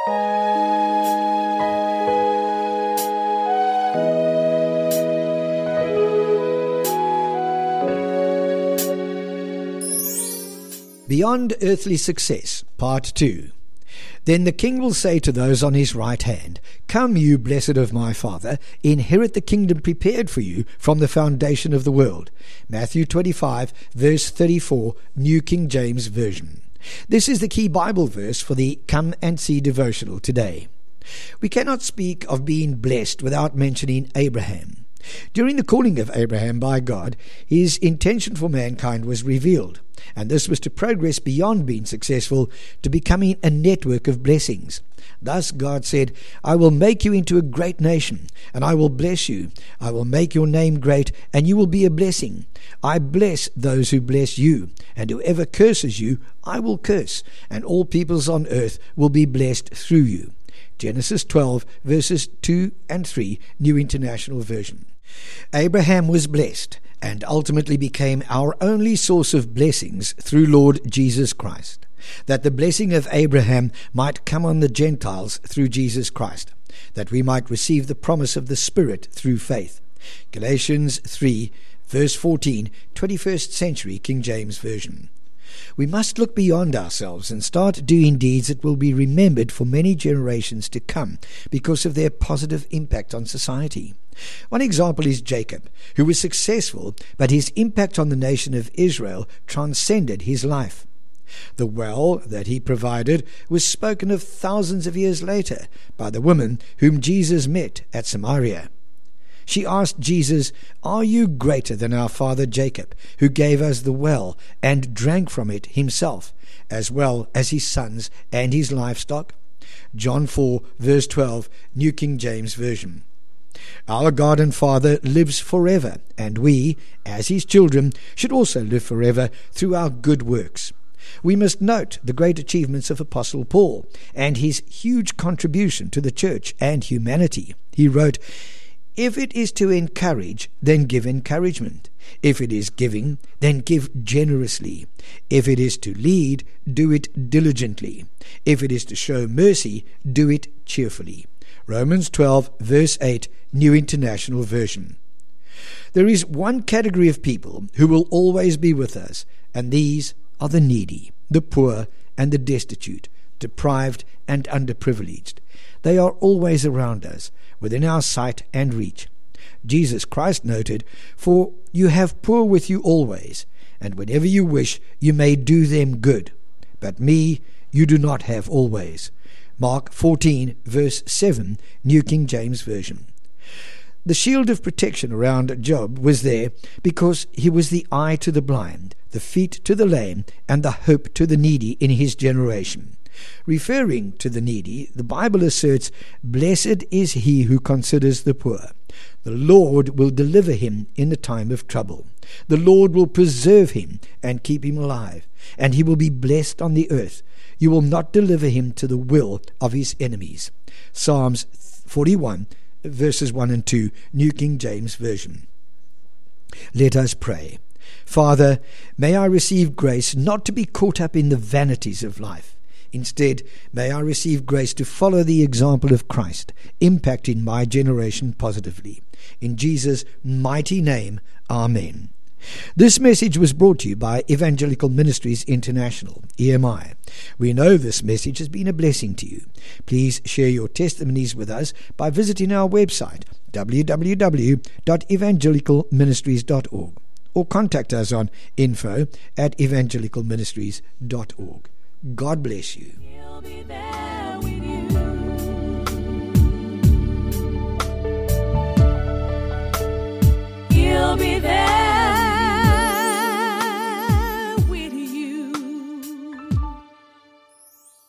Beyond Earthly Success, Part 2. Then the king will say to those on his right hand, "Come, you blessed of my Father, inherit the kingdom prepared for you from the foundation of the world." Matthew 25, verse 34, New King James Version. This is the key Bible verse for the Come and See devotional today. We cannot speak of being blessed without mentioning Abraham. During the calling of Abraham by God, his intention for mankind was revealed, and this was to progress beyond being successful to becoming a network of blessings. Thus God said, "I will make you into a great nation, and I will bless you. I will make your name great, and you will be a blessing. I bless those who bless you, and whoever curses you, I will curse, and all peoples on earth will be blessed through you." Genesis 12, verses 2 and 3, New International Version. Abraham was blessed and ultimately became our only source of blessings through Lord Jesus Christ, that the blessing of Abraham might come on the Gentiles through Jesus Christ, that we might receive the promise of the Spirit through faith. Galatians 3, verse 14, 21st century King James Version. We must look beyond ourselves and start doing deeds that will be remembered for many generations to come because of their positive impact on society. One example is Jacob, who was successful, but his impact on the nation of Israel transcended his life. The well that he provided was spoken of thousands of years later by the woman whom Jesus met at Samaria. She asked Jesus, "Are you greater than our father Jacob, who gave us the well and drank from it himself, as well as his sons and his livestock?" John 4, verse 12, New King James Version. Our God and Father lives forever, and we, as his children, should also live forever through our good works. We must note the great achievements of Apostle Paul and his huge contribution to the church and humanity. He wrote, "If it is to encourage, then give encouragement. If it is giving, then give generously. If it is to lead, do it diligently. If it is to show mercy, do it cheerfully." Romans 12, verse 8, New International Version. There is one category of people who will always be with us, and these are the needy, the poor, and the destitute, deprived and underprivileged. They are always around us, within our sight and reach. Jesus Christ noted, "For you have poor with you always, and whenever you wish, you may do them good. But me you do not have always." Mark 14, verse 7, New King James Version. The shield of protection around Job was there because he was the eye to the blind, the feet to the lame, and the hope to the needy in his generation. Referring to the needy, the Bible asserts, "Blessed is he who considers the poor. The Lord will deliver him in the time of trouble. The Lord will preserve him and keep him alive, and he will be blessed on the earth. You will not deliver him to the will of his enemies." Psalms 41, verses 1 and 2, New King James Version. Let us pray. Father, may I receive grace not to be caught up in the vanities of life. Instead, may I receive grace to follow the example of Christ, impacting my generation positively. In Jesus' mighty name, Amen. This message was brought to you by Evangelical Ministries International, EMI. We know this message has been a blessing to you. Please share your testimonies with us by visiting our website, www.evangelicalministries.org, or contact us on info@evangelicalministries.org. God bless you. He'll be there with you. He'll be there.